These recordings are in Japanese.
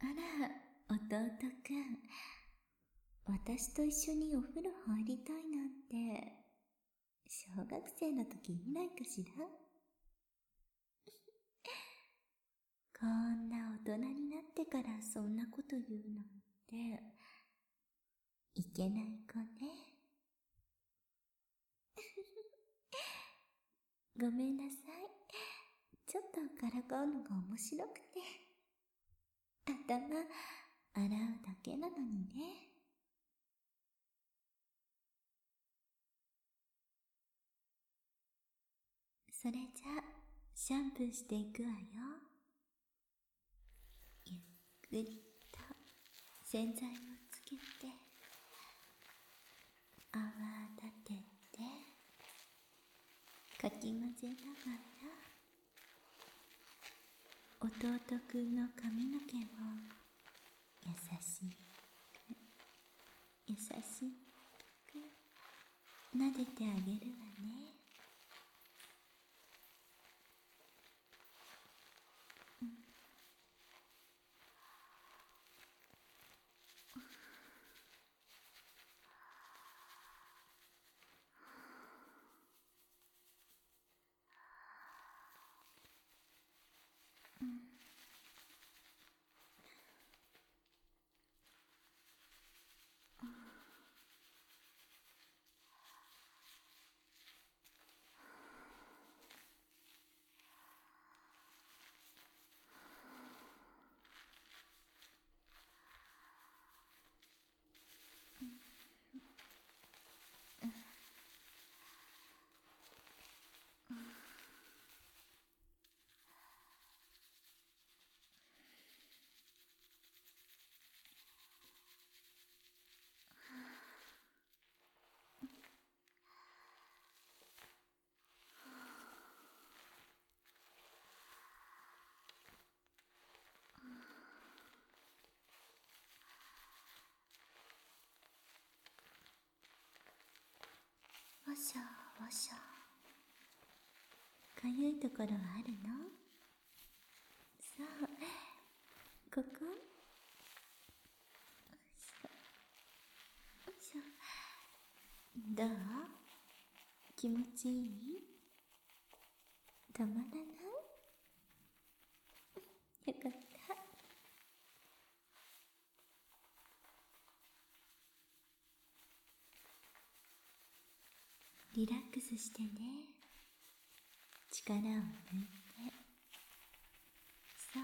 あら、弟くん。私と一緒にお風呂入りたいなんて、小学生の時以来かしら。こんな大人になってからそんなこと言うなんて、いけない子ね。ごめんなさい。ちょっとからかうのが面白くて。頭、洗うだけなのにね。それじゃあ、シャンプーしていくわよ。ゆっくりと洗剤をつけて、泡立てて、かき混ぜながら、弟くんの髪の毛を優しく、優しく撫でてあげるわね。わしょわしょ。かゆいところあるの？そう、ここ？よいしょ。どう？気持ちいい？たまらない？よかった。リラックスしてね。力を抜いて。そう、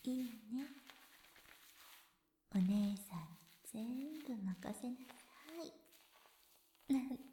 いいよね。お姉さん全部任せなさい。なんて。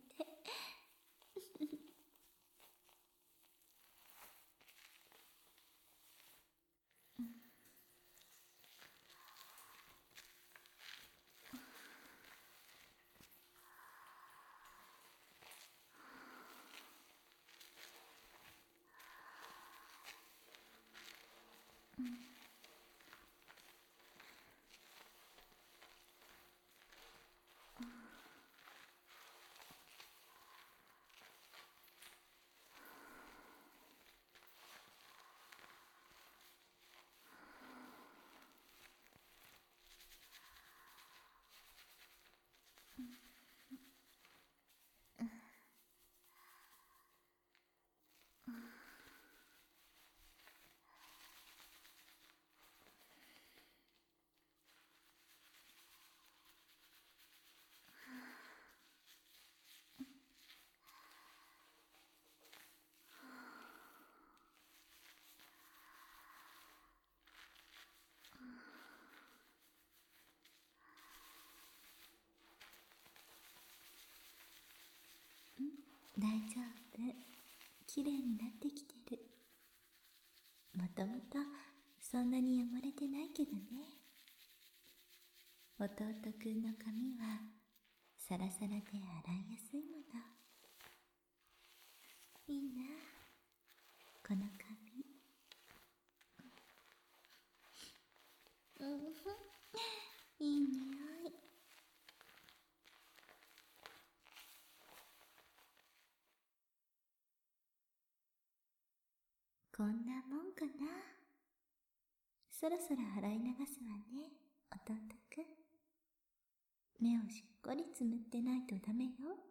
大丈夫。きれいになってきてる。もともとそんなに汚れてないけどね。弟くんの髪はサラサラで洗いやすいもの。いいな、この髪。いい匂い。こんなもんかな。 そろそろ洗い流すわね、弟くん。目をしっかりつむってないとダメよ。